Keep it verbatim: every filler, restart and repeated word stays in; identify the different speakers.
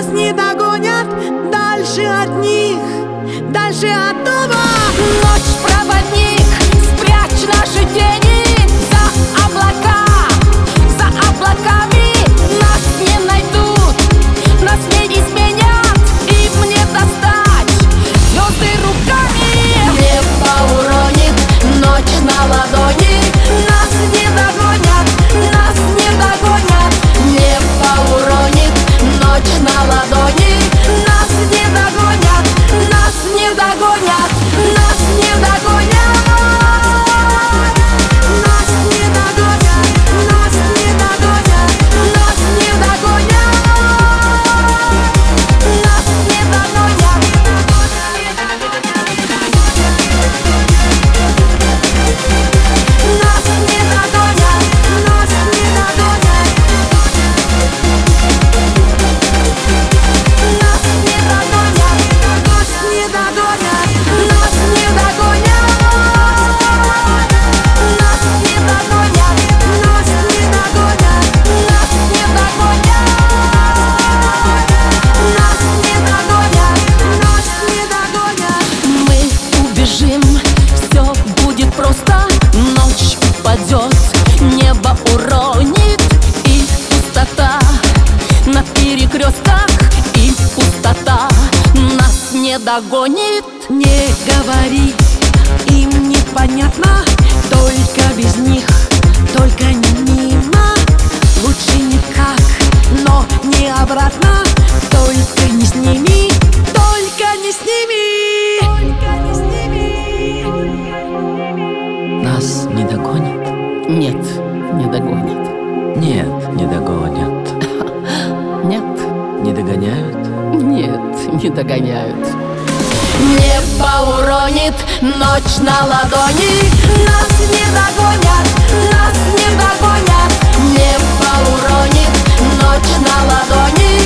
Speaker 1: не догонят. Дальше от них, дальше от дома.
Speaker 2: Ночь, проводник, спрячь наши тени за облака, за облаками. Нас не найдут, нас не изменят, им не достать звезды руками. Небо уронит ночь на ладони. Нас не догонят, нас не догонят. Небо уронит ночь на ладони. Нас не догонят, нас не догонят, нас не догонят.
Speaker 1: Нас не догонят, нас не догонят,
Speaker 2: Нас не догонят, нас не догонят.
Speaker 1: нас не догонят, нас не догонят. Нас не догонят, нас не догонят.
Speaker 2: Нас не догонят,
Speaker 1: Нас не догонят, нас не догонят.
Speaker 2: нас не догонят.
Speaker 1: Нас не догонят, нас не догонят.
Speaker 2: Мы убежим, все будет просто. Ночь упадет, небо уронит, и пустота на перекрестках, и пустота нас не догонит.
Speaker 1: Не говори, им непонятно, только без них, только не мимо. Лучше никак, но не обратно, только не с ними, только не с ними, только не с ними.
Speaker 3: Нас не догонят?
Speaker 2: Нет, не догонят.
Speaker 3: Нет, не догонят.
Speaker 2: Нет,
Speaker 3: Не догоняют?
Speaker 2: нет, не догоняют. Небо уронит ночь на ладони. Нас не догонят, нас не догонят. Небо уронит ночь на ладони.